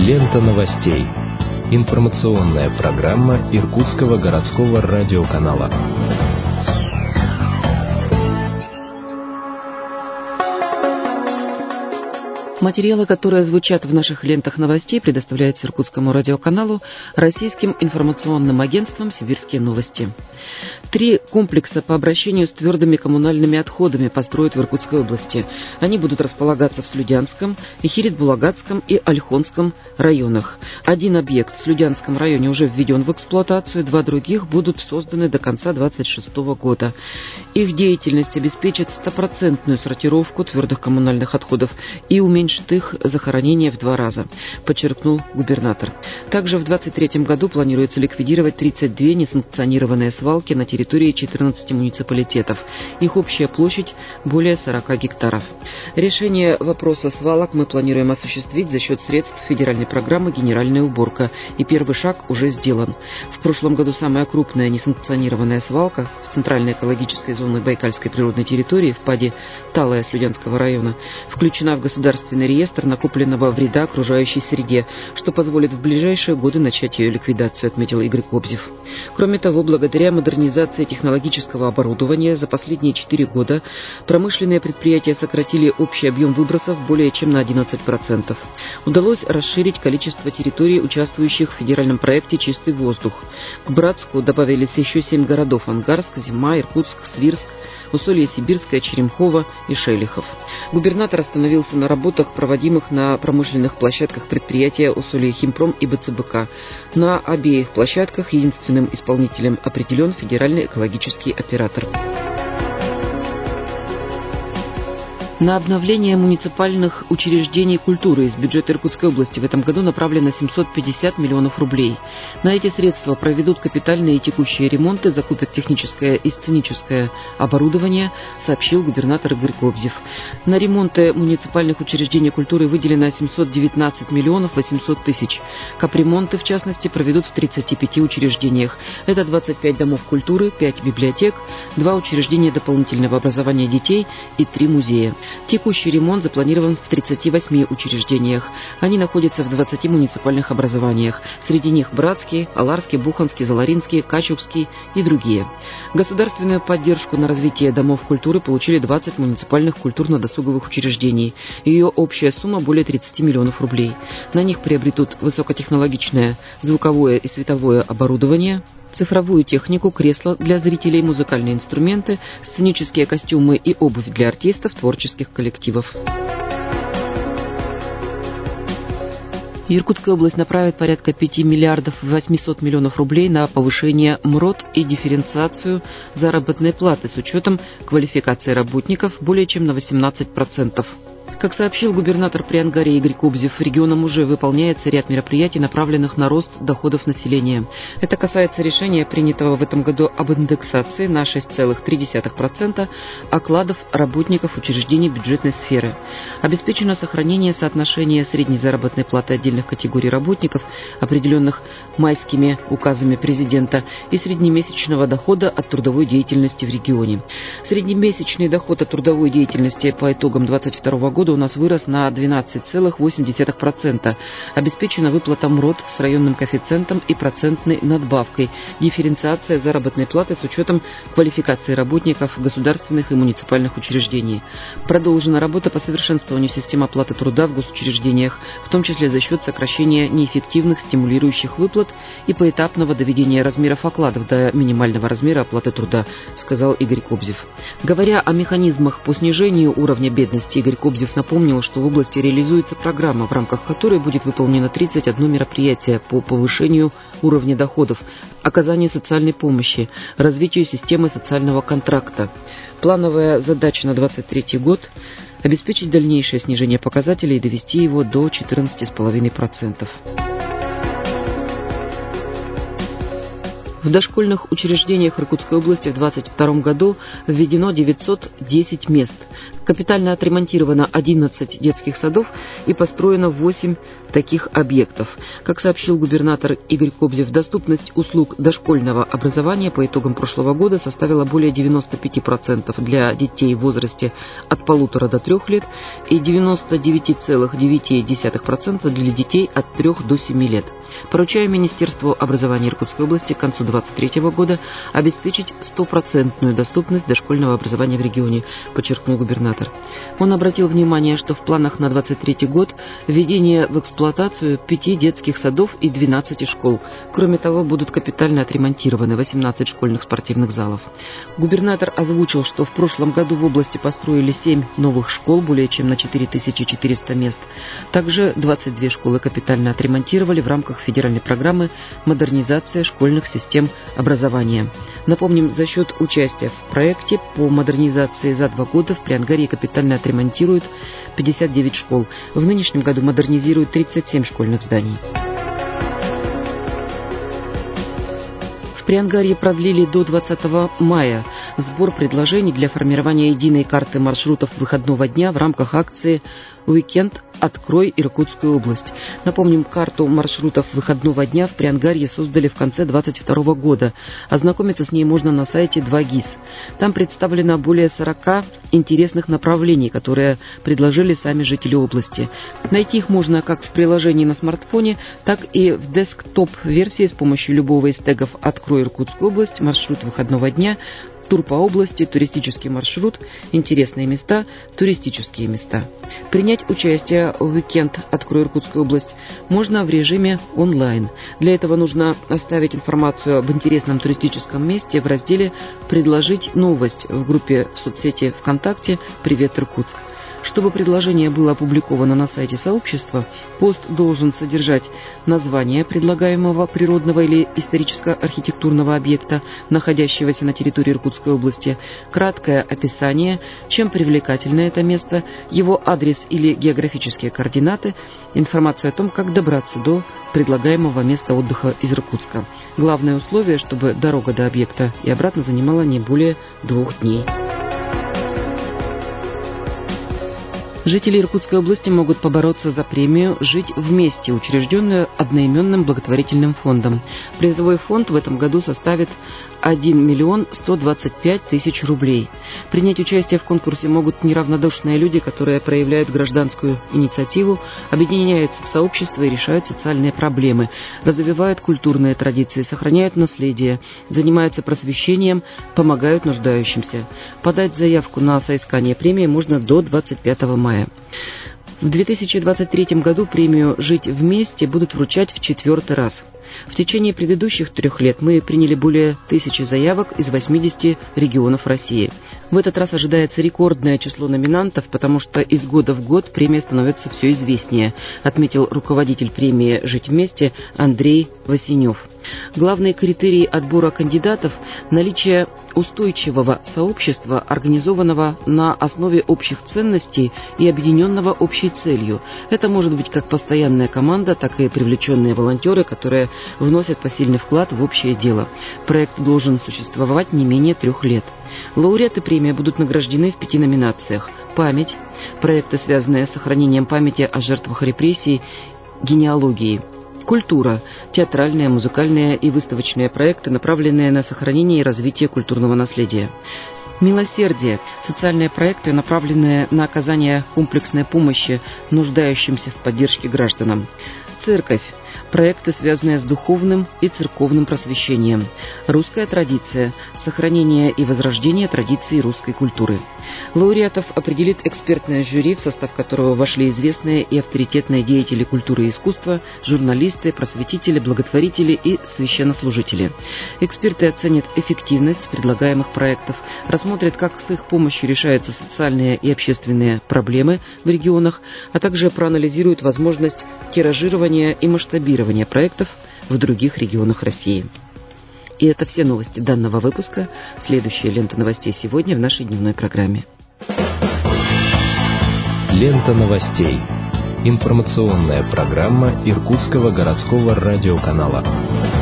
Лента новостей. Информационная программа Иркутского городского радиоканала. Материалы, которые звучат в наших лентах новостей, предоставляются Иркутскому радиоканалу российским информационным агентством «Сибирские новости». 3 комплекса по обращению с твердыми коммунальными отходами построят в Иркутской области. Они будут располагаться в Слюдянском, Ихирит-Булагатском и Ольхонском районах. 1 объект в Слюдянском районе уже введен в эксплуатацию, 2 других будут созданы до конца 2026 года. Их деятельность обеспечит 100% сортировку твердых коммунальных отходов и уменьшит их захоронение в 2 раза, подчеркнул губернатор. Также в 2023 году планируется ликвидировать 32 несанкционированные свалки на территории 14 муниципалитетов. Их общая площадь более 40 гектаров. Решение вопроса свалок мы планируем осуществить за счет средств федеральной программы «Генеральная уборка». И первый шаг уже сделан. В прошлом году самая крупная несанкционированная свалка в центральной экологической зоне Байкальской природной территории в паде Талая Слюдянского района включена в государственный реестр накопленного вреда окружающей среде, что позволит в ближайшие годы начать ее ликвидацию, отметил Игорь Кобзев. Кроме того, благодаря модернизации технологического оборудования за последние 4 года промышленные предприятия сократили общий объем выбросов более чем на 11%. Удалось расширить количество территорий, участвующих в федеральном проекте «Чистый воздух». К Братску добавились еще 7 городов: Ангарск, Зима, Иркутск, Свирск, Усолье-Сибирское, Черемхово и Шелихов. Губернатор остановился на работах, проводимых на промышленных площадках предприятия Усолье-Химпром и БЦБК. На обеих площадках единственным исполнителем определен федеральный экологический оператор. На обновление муниципальных учреждений культуры из бюджета Иркутской области в этом году направлено 750 миллионов рублей. На эти средства проведут капитальные и текущие ремонты, закупят техническое и сценическое оборудование, сообщил губернатор Игорь Кобзев. На ремонты муниципальных учреждений культуры выделено 719 миллионов 800 тысяч. Капремонты, в частности, проведут в 35 учреждениях. Это 25 домов культуры, 5 библиотек, 2 учреждения дополнительного образования детей и 3 музея. Текущий ремонт запланирован в 38 учреждениях. Они находятся в 20 муниципальных образованиях. Среди них Братский, Аларский, Буханский, Заларинский, Качугский и другие. Государственную поддержку на развитие домов культуры получили 20 муниципальных культурно-досуговых учреждений. Ее общая сумма более 30 миллионов рублей. На них приобретут высокотехнологичное звуковое и световое оборудование, цифровую технику, кресла для зрителей, музыкальные инструменты, сценические костюмы и обувь для артистов, творческих коллективов. Иркутская область направит порядка 5 миллиардов 800 миллионов рублей на повышение МРОТ и дифференциацию заработной платы с учетом квалификации работников более чем на 18%. Как сообщил губернатор Приангарии Игорь Кобзев, регионом уже выполняется ряд мероприятий, направленных на рост доходов населения. Это касается решения, принятого в этом году об индексации на 6,3% окладов работников учреждений бюджетной сферы. Обеспечено сохранение соотношения средней заработной платы отдельных категорий работников, определенных майскими указами президента, и среднемесячного дохода от трудовой деятельности в регионе. Среднемесячный доход от трудовой деятельности по итогам 2022 года у нас вырос на 12,8%. Обеспечена выплата МРОТ с районным коэффициентом и процентной надбавкой, дифференциация заработной платы с учетом квалификации работников государственных и муниципальных учреждений. Продолжена работа по совершенствованию системы оплаты труда в госучреждениях, в том числе за счет сокращения неэффективных стимулирующих выплат и поэтапного доведения размеров окладов до минимального размера оплаты труда, сказал Игорь Кобзев. Говоря о механизмах по снижению уровня бедности, Игорь Кобзев напомнил, что в области реализуется программа, в рамках которой будет выполнено 31 мероприятие по повышению уровня доходов, оказанию социальной помощи, развитию системы социального контракта. Плановая задача на 2023 год – обеспечить дальнейшее снижение показателей и довести его до 14,5%. В дошкольных учреждениях Иркутской области в 2022 году введено 910 мест. Капитально отремонтировано 11 детских садов и построено 8 таких объектов. Как сообщил губернатор Игорь Кобзев, доступность услуг дошкольного образования по итогам прошлого года составила более 95% для детей в возрасте от 1,5 до 3 лет и 99,9% для детей от 3 до 7 лет. Поручаю Министерству образования Иркутской области к концу 2023 года обеспечить 100% доступность дошкольного образования в регионе, подчеркнул губернатор. Он обратил внимание, что в планах на 2023 год введение в эксплуатацию 5 детских садов и 12 школ. Кроме того, будут капитально отремонтированы 18 школьных спортивных залов. Губернатор озвучил, что в прошлом году в области построили 7 новых школ, более чем на 4400 мест. Также 22 школы капитально отремонтировали в рамках федеральной программы «Модернизация школьных систем образования». Напомним, за счет участия в проекте по модернизации за 2 года в Приангарье капитально отремонтируют 59 школ. В нынешнем году модернизируют 37 школьных зданий. В Приангарье продлили до 20 мая сбор предложений для формирования единой карты маршрутов выходного дня в рамках акции «Уикенд. Открой Иркутскую область». Напомним, карту маршрутов выходного дня в Приангарье создали в конце 2022 года. Ознакомиться с ней можно на сайте 2GIS. Там представлено более 40 интересных направлений, которые предложили сами жители области. Найти их можно как в приложении на смартфоне, так и в десктоп-версии с помощью любого из тегов «Открой Иркутскую область», «Маршрут выходного дня», «Тур по области», «Туристический маршрут», «Интересные места», «Туристические места». Принять участие в «Уикенд. Открой Иркутскую область» можно в режиме онлайн. Для этого нужно оставить информацию об интересном туристическом месте в разделе «Предложить новость» в группе в соцсети ВКонтакте «Привет, Иркутск». Чтобы предложение было опубликовано на сайте сообщества, пост должен содержать название предлагаемого природного или историческо-архитектурного объекта, находящегося на территории Иркутской области, краткое описание, чем привлекательно это место, его адрес или географические координаты, информация о том, как добраться до предлагаемого места отдыха из Иркутска. Главное условие, чтобы дорога до объекта и обратно занимала не более 2 дней. Жители Иркутской области могут побороться за премию «Жить вместе», учрежденную одноименным благотворительным фондом. Призовой фонд в этом году составит 1 125 000 рублей. Принять участие в конкурсе могут неравнодушные люди, которые проявляют гражданскую инициативу, объединяются в сообщества и решают социальные проблемы, развивают культурные традиции, сохраняют наследие, занимаются просвещением, помогают нуждающимся. Подать заявку на соискание премии можно до 25 мая. В 2023 году премию «Жить вместе» будут вручать в 4-й раз. В течение предыдущих 3 лет мы приняли более 1000 заявок из 80 регионов России. В этот раз ожидается рекордное число номинантов, потому что из года в год премия становится все известнее, отметил руководитель премии «Жить вместе» Андрей Васенев. Главные критерии отбора кандидатов – наличие устойчивого сообщества, организованного на основе общих ценностей и объединенного общей целью. Это может быть как постоянная команда, так и привлеченные волонтеры, которые вносят посильный вклад в общее дело. Проект должен существовать не менее 3 лет. Лауреаты премии будут награждены в 5 номинациях: «Память», проекты, связанные с сохранением памяти о жертвах репрессий, генеалогии; «Культура», театральные, музыкальные и выставочные проекты, направленные на сохранение и развитие культурного наследия; «Милосердие», социальные проекты, направленные на оказание комплексной помощи нуждающимся в поддержке гражданам; «Церковь», проекты, связанные с духовным и церковным просвещением; «Русская традиция», сохранение и возрождение традиций русской культуры. Лауреатов определит экспертное жюри, в состав которого вошли известные и авторитетные деятели культуры и искусства, журналисты, просветители, благотворители и священнослужители. Эксперты оценят эффективность предлагаемых проектов, рассмотрят, как с их помощью решаются социальные и общественные проблемы в регионах, а также проанализируют возможность тиражирования и масштабирования проектов в других регионах России. И это все новости данного выпуска. Следующая лента новостей сегодня в нашей дневной программе. Лента новостей. Информационная программа Иркутского городского радиоканала.